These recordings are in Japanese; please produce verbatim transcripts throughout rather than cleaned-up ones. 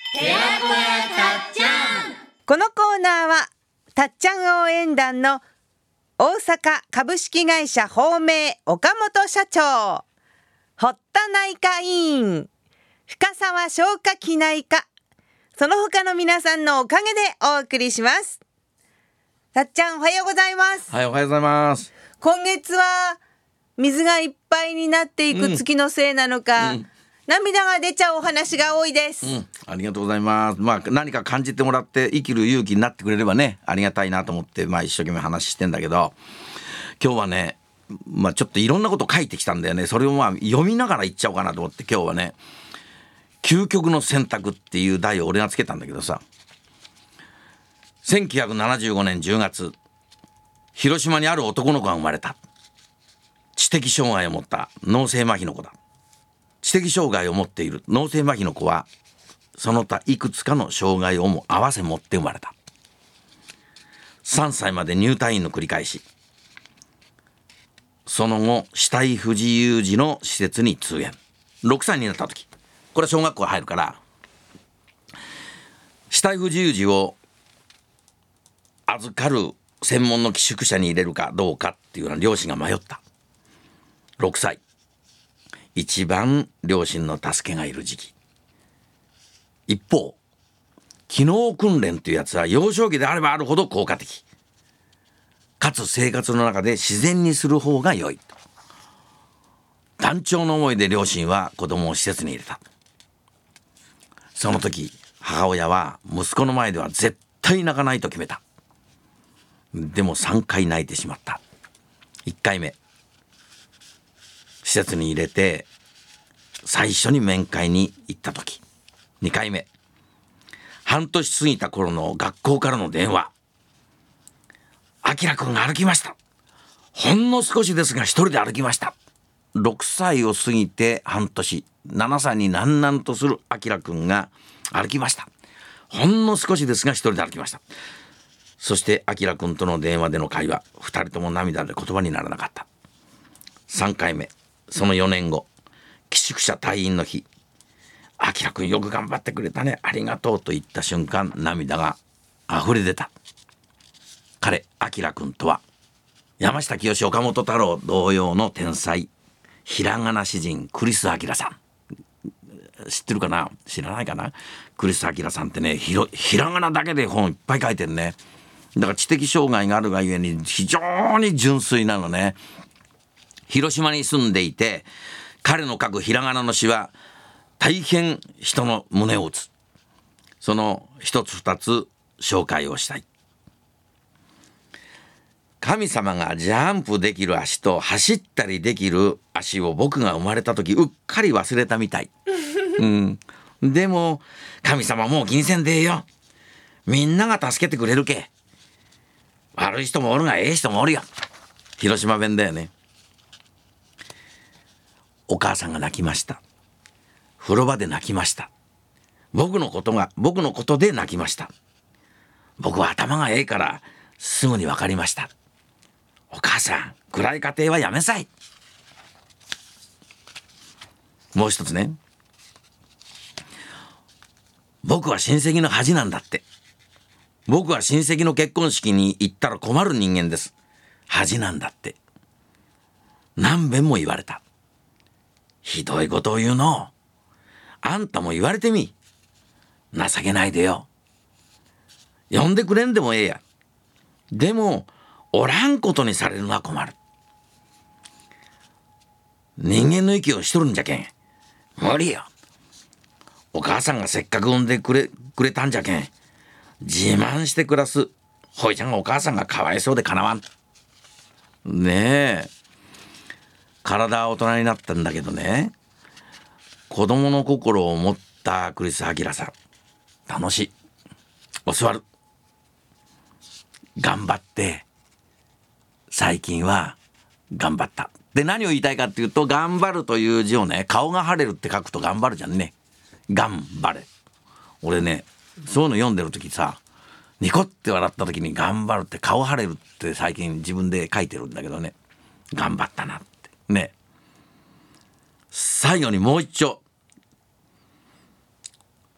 寺子屋たっちゃん。 このコーナーはたっちゃん応援団の大阪株式会社芳名岡本社長、堀田内科医院、深沢消化器内科、その他の皆さんのおかげでお送りします。たっちゃんおはようございます。 はい、おはようございます。 今月は水がいっぱいになっていく月のせいなのか、うんうん、涙が出ちゃうお話が多いです、 うん、ありがとうございます。まあ何か感じてもらって生きる勇気になってくれればね、ありがたいなと思って、まあ一生懸命話してんだけど、今日はね、まあちょっといろんなこと書いてきたんだよね。それをまあ読みながら言っちゃおうかなと思って、今日はね、究極の選択っていう題を俺がつけたんだけどさ、せんきゅうひゃくななじゅうごねんじゅうがつ、広島にある男の子が生まれた。知的障害を持った脳性麻痺の子だ。知的障害を持っている脳性麻痺の子は、その他いくつかの障害をも合わせ持って生まれた。さんさいまで入退院の繰り返し、その後肢体不自由児の施設に通園。ろくさいになった時、これは小学校入るから、肢体不自由児を預かる専門の寄宿舎に入れるかどうかっていうのは両親が迷った。ろくさい、一番両親の助けがいる時期。一方、機能訓練というやつは幼少期であればあるほど効果的、かつ生活の中で自然にする方が良い。断腸の思いで両親は子供を施設に入れた。その時母親は息子の前では絶対泣かないと決めた。でもさんかい泣いてしまった。いっかいめ、施設に入れて最初に面会に行った時。にかいめ、半年過ぎた頃の学校からの電話。あきらくんが歩きました。ほんの少しですが一人で歩きました。ろくさいを過ぎて半年、ななさいになんなんとするあきらくんが歩きました。ほんの少しですが一人で歩きました。そしてあきらくんとの電話での会話、二人とも涙で言葉にならなかった。さんかいめ、そのよねんご、寄宿舎退院の日。あきらくんよく頑張ってくれたね、ありがとうと言った瞬間、涙が溢れ出た。彼あきらくんとは山下清、岡本太郎同様の天才、ひらがな詩人クリス・アキラさん。知ってるかな、知らないかな。クリス・アキラさんってね、ひろひらがなだけで本いっぱい書いてるね。だから知的障害があるがゆえに非常に純粋なのね。広島に住んでいて、彼の書くひらがなの詩は大変人の胸を打つ。その一つ二つ紹介をしたい。神様がジャンプできる足と走ったりできる足を僕が生まれた時うっかり忘れたみたい、うん、でも神様もう気にせんでええよ。みんなが助けてくれるけ。悪い人もおるがええ人もおるよ。広島弁だよね。お母さんが泣きました。風呂場で泣きました。僕のことが僕のことで泣きました。僕は頭がええからすぐに分かりました。お母さん、暗い家庭はやめさい。もう一つね、僕は親戚の恥なんだって。僕は親戚の結婚式に行ったら困る人間です。恥なんだって何遍も言われた。ひどいことを言うの。あんたも言われてみ。情けないでよ。呼んでくれんでもええや。でもおらんことにされるのは困る。人間の息をしとるんじゃけん無理よ。お母さんがせっかく産んでくれくれたんじゃけん、自慢して暮らすほいちゃんがお母さんがかわいそうでかなわんねえ。体は大人になったんだけどね、子供の心を持ったクリス・アキラさん、楽しい。教わる。頑張って最近は頑張った。で何を言いたいかっていうと、頑張るという字をね、顔が晴れるって書くと頑張るじゃんね。頑張れ。俺ね、そういうの読んでる時さ、ニコって笑った時に頑張るって顔晴れるって最近自分で書いてるんだけどね、頑張ったなってね。最後にもう一丁、たっち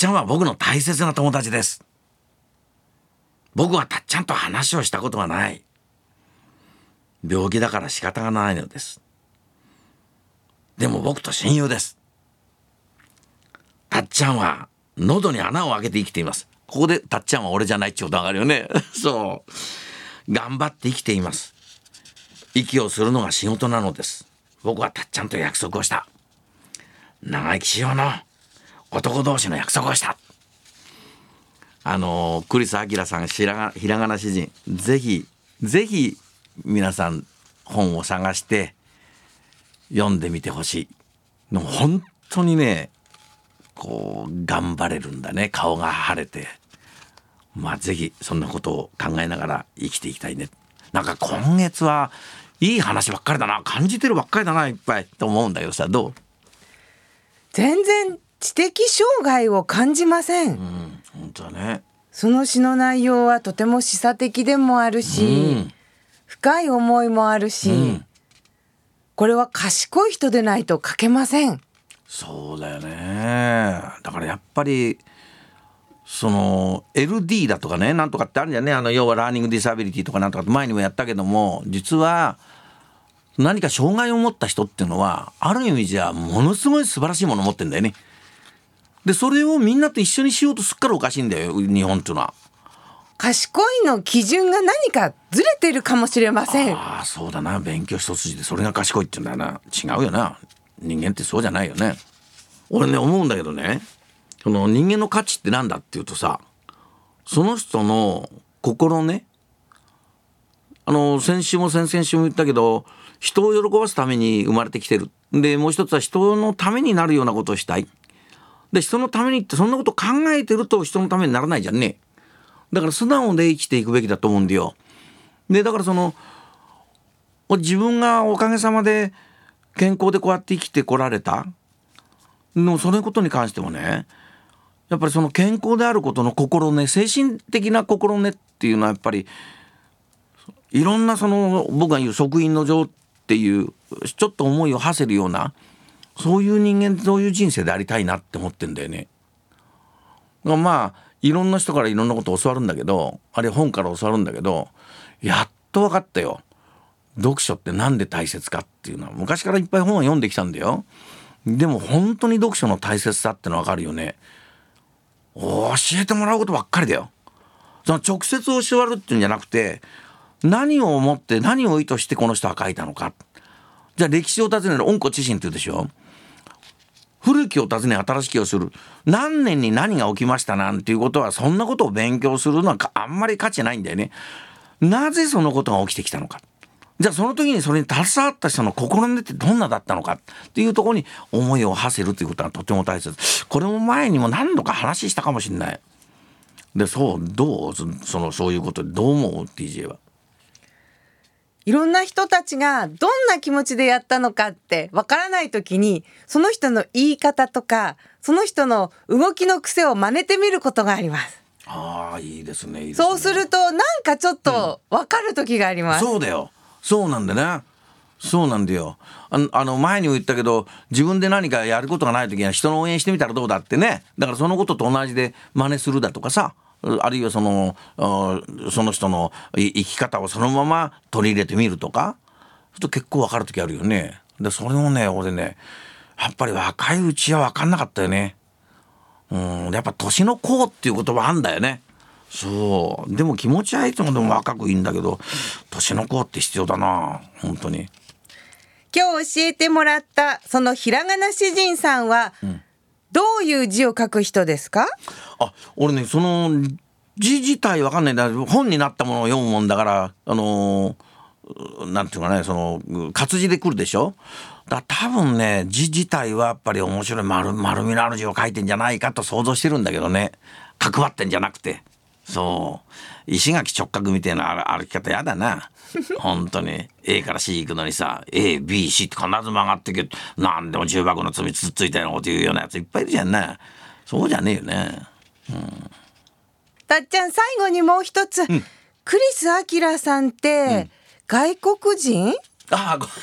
ちゃんは僕の大切な友達です。僕はたっちゃんと話をしたことがない。病気だから仕方がないのです。でも僕と親友です。たっちゃんは喉に穴を開けて生きています。ここでたっちゃんは俺じゃないってことがあるよね。そう頑張って生きています。息をするのが仕事なのです。僕はたっちゃんと約束をした。長生きしようの男同士の約束をした。あのクリス・アキラさんひらがひらがな詩人、ぜひぜひ皆さん本を探して読んでみてほしい。でも本当にね、こう頑張れるんだね。顔が晴れて、まあぜひそんなことを考えながら生きていきたいね。なんか今月はいい話ばっかりだな、感じてるばっかりだな、いっぱいと思うんだけどさ、どう？ 全然知的障害を感じません、 うん、本当だね。 その詩の内容はとても示唆的でもあるし、うん、深い思いもあるし、うん、これは賢い人でないと書けません。 そうだよね。だからやっぱりその エルディー だとかね、なんとかってあるんじゃね。あの要はラーニングディサビリティとかなんとかって前にもやったけども、実は何か障害を持った人っていうのはある意味じゃものすごい素晴らしいものを持ってんだよね。でそれをみんなと一緒にしようとすっからおかしいんだよ、日本っていうのは。 賢いの基準が何かずれてるかもしれません。 ああ、そうだな。勉強一筋でそれが賢いって言うんだよな。違うよな。人間ってそうじゃないよね。俺ね思うんだけどね、その人間の価値ってなんだっていうとさ、その人の心ね、あの先週も先々週も言ったけど、人を喜ばすために生まれてきてる。でもう一つは人のためになるようなことをしたい。で人のためにってそんなこと考えてると人のためにならないじゃんね。だから素直で生きていくべきだと思うんだよ。でだからその自分がおかげさまで健康でこうやって生きてこられたの、そのことに関してもね、やっぱりその健康であることの心根、精神的な心根っていうのはやっぱりいろんなその僕が言う職員の情っていうちょっと思いを馳せるような、そういう人間、そういう人生でありたいなって思ってんだよね。まあいろんな人からいろんなことを教わるんだけど、あるいは本から教わるんだけど、やっと分かったよ。読書ってなんで大切かっていうのは昔からいっぱい本を読んできたんだよ。でも本当に読書の大切さってのは分かるよね。教えてもらうことばっかりだよ。その直接教わるっていうんじゃなくて、何を思って何を意図してこの人は書いたのか。じゃあ歴史を尋ねる温故知新って言うでしょ。古きを尋ね新しきをする。何年に何が起きましたなんていうことは、そんなことを勉強するのはあんまり価値ないんだよね。なぜそのことが起きてきたのか。じゃあその時にそれに携わった人の心根ってどんなだったのかっていうところに思いを馳せるということがとても大切。これも前にも何度か話したかもしれない。でそうどうそのそういうことでどう思う ティージェー は。 いろんな人たちがどんな気持ちでやったのかってわからないときに、その人の言い方とかその人の動きの癖を真似てみることがあります。 ああ、いいですね、いいですね。 そうするとなんかちょっとわかる時があります、 うん、そうだよ、そうなんだね。そうなんだよ。あの、あの前にも言ったけど、自分で何かやることがない時には人の応援してみたらどうだってね。だからそのことと同じで真似するだとかさ、あるいはそのその人の生き方をそのまま取り入れてみるとか、ちょっと結構分かる時あるよね。でそれもね、俺ねやっぱり若いうちは分かんなかったよね。うん、やっぱ年の功っていう言葉あんだよね。そうでも気持ちはいつもでも若くいいんだけど、年の功って必要だな本当に。 今日教えてもらったそのひらがな詩人さんは、うん、どういう字を書く人ですか？ あ、俺ねその字自体わかんないんだけど、本になったものを読むもんだから、あのー、なんていうかね、その活字で来るでしょ。だ多分ね字自体はやっぱり面白い 丸, 丸みのある字を書いてんじゃないかと想像してるんだけどね。角張ってんじゃなくて、そう石垣直角みたいな歩き方やだな本当に A から C 行くのにさ エービーシー って必ず曲がってけど、なんでも重箱の罪つっついたようなこと言うようなやついっぱいいるじゃんな。そうじゃねえよね、うん、 たっちゃん最後にもう一つ、うん、クリス・アキラさんって、うん、外国人？ ああ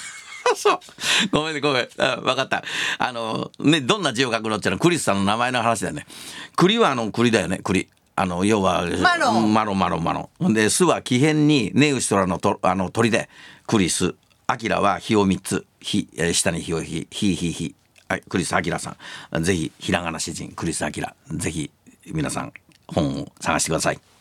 そうそうごめんねごめん、あ分かった。あのねどんな字を書くのってのはクリスさんの名前の話だよね。栗はあの栗だよね。栗あの要はマロンマロンマロンマロンで、巣は木偏にネウシトラのとあの鳥でクリス。アキラは日をみっつ、日、えー、下に日を日、日日日、はい、クリスアキラさん、ぜひひらがな詩人クリスアキラ、ぜひ皆さん本を探してください。